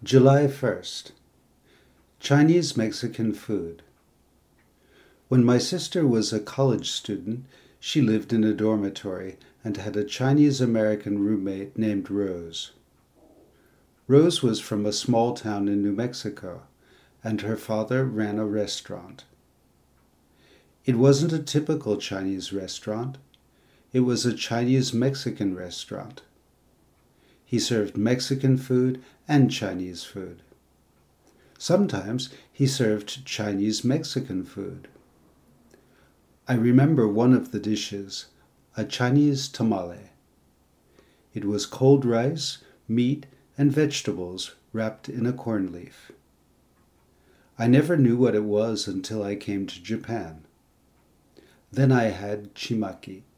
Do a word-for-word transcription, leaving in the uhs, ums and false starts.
July first. Chinese Mexican food. When my sister was a college student, she lived in a dormitory and had a Chinese American roommate named Rose. Rose was from a small town in New Mexico, and her father ran a restaurant. It wasn't a typical Chinese restaurant. It was a Chinese Mexican restaurant. He served Mexican food and Chinese food. Sometimes he served Chinese Mexican food. I remember one of the dishes, a Chinese tamale. It was cold rice, meat, and vegetables wrapped in a corn leaf. I never knew what it was until I came to Japan. Then I had chimaki.